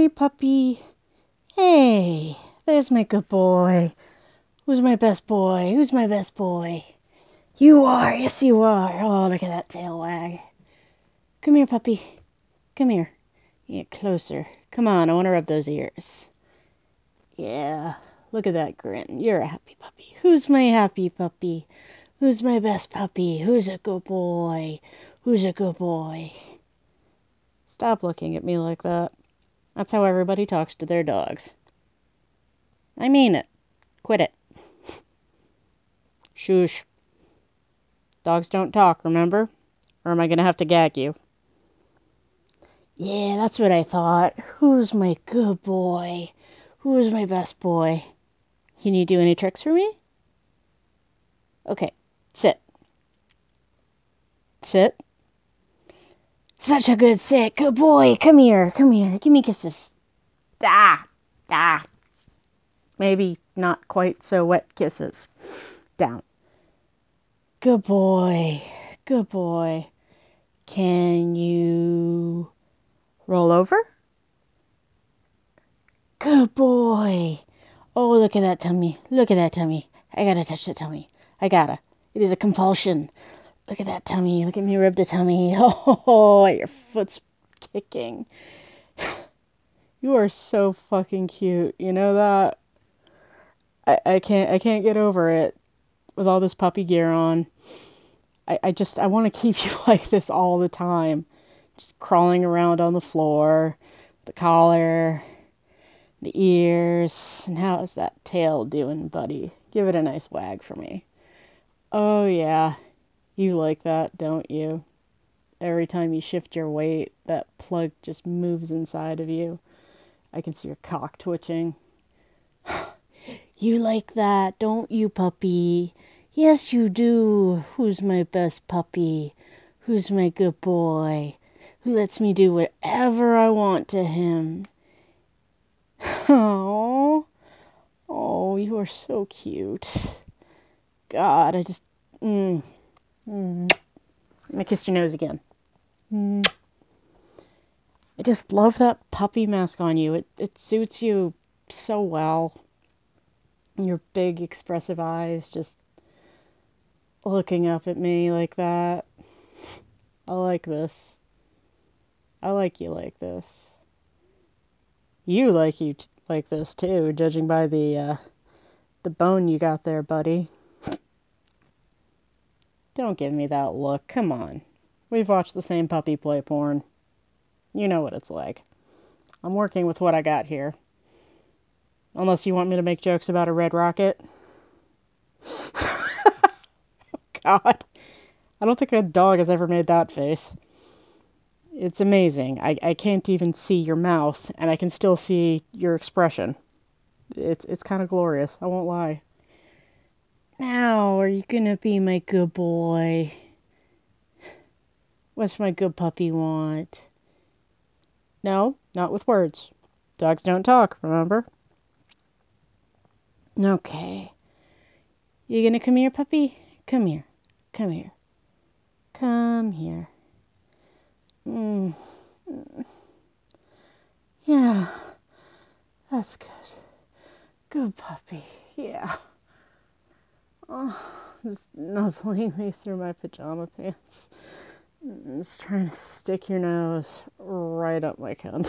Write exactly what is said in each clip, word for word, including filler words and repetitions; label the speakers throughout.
Speaker 1: Hey, puppy. Hey, there's my good boy. Who's my best boy? Who's my best boy? You are. Yes, you are. Oh, look at that tail wag. Come here, puppy. Come here. Get closer. Come on, I want to rub those ears. Yeah, look at that grin. You're a happy puppy. Who's my happy puppy? Who's my best puppy? Who's a good boy? Who's a good boy? Stop looking at me like that. That's how everybody talks to their dogs. I mean it. Quit it. Shush. Dogs don't talk, remember? Or am I going to have to gag you? Yeah, that's what I thought. Who's my good boy? Who's my best boy? Can you do any tricks for me? Okay, sit. Sit. Such a good sit. Good boy. Come here. Come here. Give me kisses. Ah. Ah. Maybe not quite so wet kisses. Down. Good boy. Good boy. Can you roll over? Good boy. Oh, look at that tummy. Look at that tummy. I gotta touch the tummy. I gotta. It is a compulsion. Look at that tummy. Look at me rub the tummy. Oh, your foot's kicking. You are so fucking cute. You know that? I, I can't I can't get over it with all this puppy gear on. I, I just I want to keep you like this all the time. Just crawling around on the floor, the collar, the ears. And how is that tail doing, buddy? Give it a nice wag for me. Oh yeah, you like that, don't you? Every time you shift your weight, that plug just moves inside of you. I can see your cock twitching. You like that, don't you, puppy? Yes, you do. Who's my best puppy? Who's my good boy? Who lets me do whatever I want to him? Oh, oh, you are so cute. God, I just, mm, mm. Let me kiss your nose again. Mm. I just love that puppy mask on you. It it suits you so well. Your big expressive eyes just looking up at me like that. I like this. I like you like this. You like you t- like this too, judging by the uh, the bone you got there, buddy. Don't give me that look. Come on. We've watched the same puppy play porn. You know what it's like. I'm working with what I got here. Unless you want me to make jokes about a red rocket. God. I don't think a dog has ever made that face. It's amazing. I, I can't even see your mouth, and I can still see your expression. It's it's kind of glorious, I won't lie. Now, are you gonna be my good boy? What's my good puppy want? No, not with words. Dogs don't talk, remember? Okay. You gonna come here, puppy? Come here. Come here. Come here. Mm. Yeah, that's good. Good puppy. Yeah. Oh, just nuzzling me through my pajama pants. Just trying to stick your nose right up my cunt.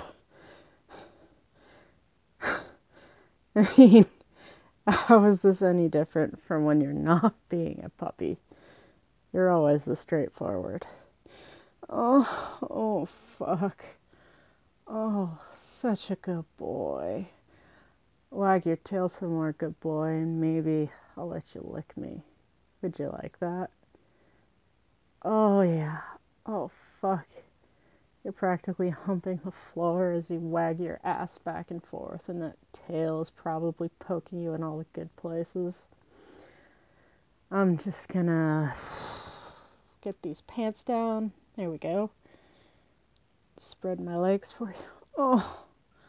Speaker 1: I mean, how is this any different from when you're not being a puppy? You're always the straightforward. Oh, oh, fuck. Oh, such a good boy. Wag your tail some more, good boy, and maybe I'll let you lick me. Would you like that? Oh, yeah. Oh, fuck. You're practically humping the floor as you wag your ass back and forth, and that tail is probably poking you in all the good places. I'm just gonna get these pants down. There we go. Spread my legs for you. Oh,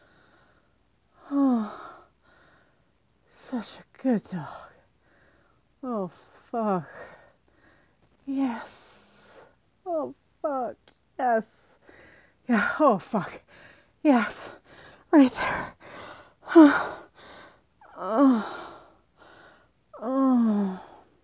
Speaker 1: oh, such a good dog. Oh, fuck. Yes. Oh, fuck. Yes. Yeah. Oh, fuck. Yes. Right there. Oh. Oh. Oh.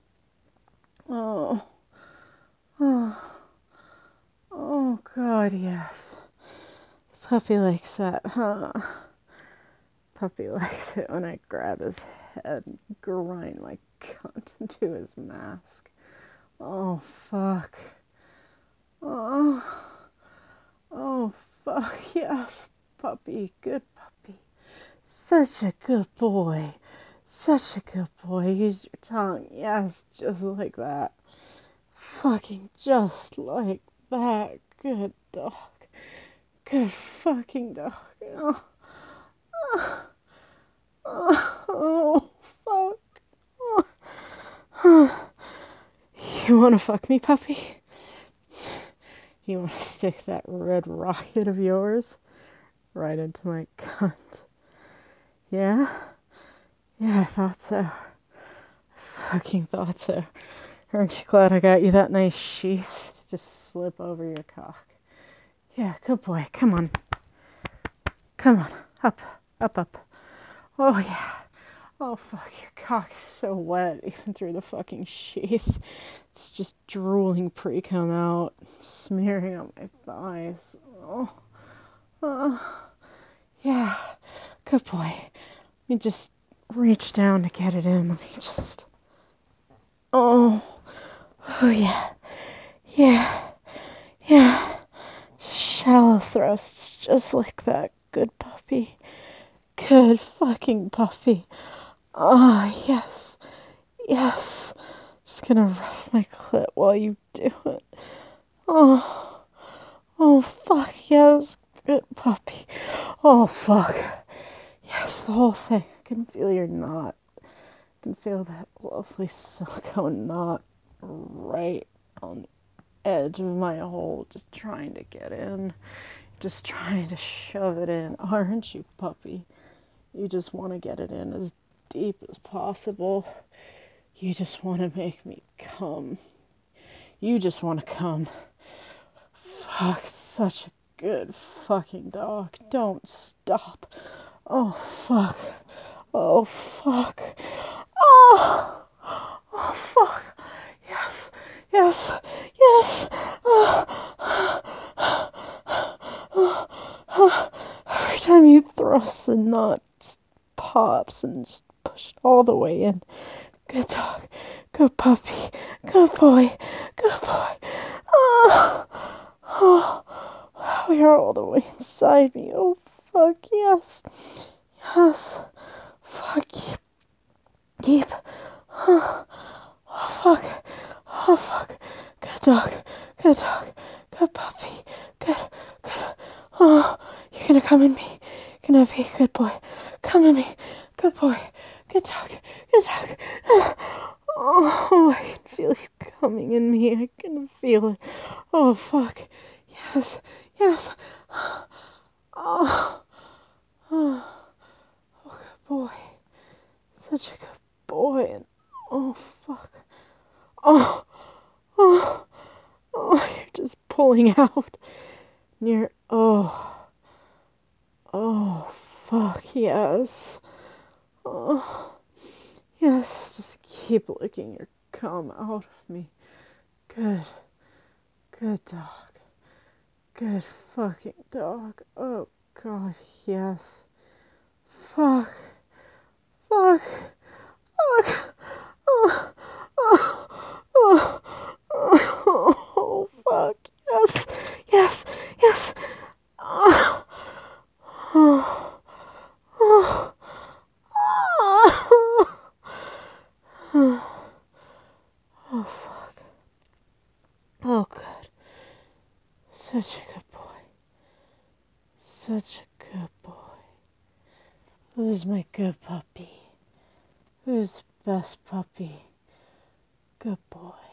Speaker 1: Oh. Oh. Oh, God, yes. Puppy likes that, huh? Puppy likes it when I grab his head and grind my cunt into his mask. Oh, fuck. Oh. Oh, fuck, yes. Puppy, good puppy. Such a good boy. Such a good boy. Use your tongue. Yes, just like that. Fucking just like that. Good dog. Good fucking dog. Oh, oh, oh fuck. Oh. You wanna fuck me, puppy? You wanna stick that red rocket of yours right into my cunt? Yeah? Yeah, I thought so. Fucking thought so. Aren't you glad I got you that nice sheath to just slip over your cock? Yeah, good boy. Come on. Come on. Up, up, up. Oh, yeah. Oh, fuck. Your cock is so wet, even through the fucking sheath. It's just drooling pre-cum out, smearing on my thighs. Oh. Oh. Yeah. Good boy. Let me just reach down to get it in. Let me just... Oh. Oh, yeah. Yeah. Yeah. Shallow thrusts, just like that. Good puppy. Good fucking puppy. Ah, oh, yes. Yes. Just gonna rough my clit while you do it. Oh. Oh, fuck, yes. Good puppy. Oh, fuck. Yes, the whole thing. I can feel your knot. I can feel that lovely silicone knot right on the edge of my hole, just trying to get in. Just trying to shove it in. Aren't you, puppy? You just want to get it in as deep as possible. You just want to make me come. You just want to come. Fuck, such a good fucking dog. Don't stop. Oh, fuck. Oh, fuck. Oh, oh fuck. Yes, yes, yes. Every time you thrust, the knot just pops and just push it all the way in. Good dog. Good puppy. Good boy. Good boy. Oh, oh. Wow, you're all the way inside me. Oh, fuck, yes. Yes. Fuck, keep. Keep. Oh, oh fuck. Oh, fuck. Good dog. Good dog. Good puppy. Good. Good. Oh, you're gonna come in me. You're gonna be a good boy. Come in me. Good boy. Good dog. Good dog. Oh, I can feel you coming in me. I can feel it. Oh, fuck. Yes. Yes. Oh. Oh. Oh, good boy. Such a good boy. And oh, fuck. Oh. Oh. Oh, you're just pulling out. Near. Oh. Oh, fuck. Yes. Oh. Yes. Just keep licking your cum out of me. Good. Good dog. Good fucking dog. Oh, God, yes. Fuck. Fuck. Fuck. Oh, oh, oh, oh, oh, fuck. Yes. Yes. Yes. Oh, oh, oh, oh, oh, fuck. Oh, good. Such a good boy. Such a good boy. Who's my good puppy? Who's the best puppy? Good boy.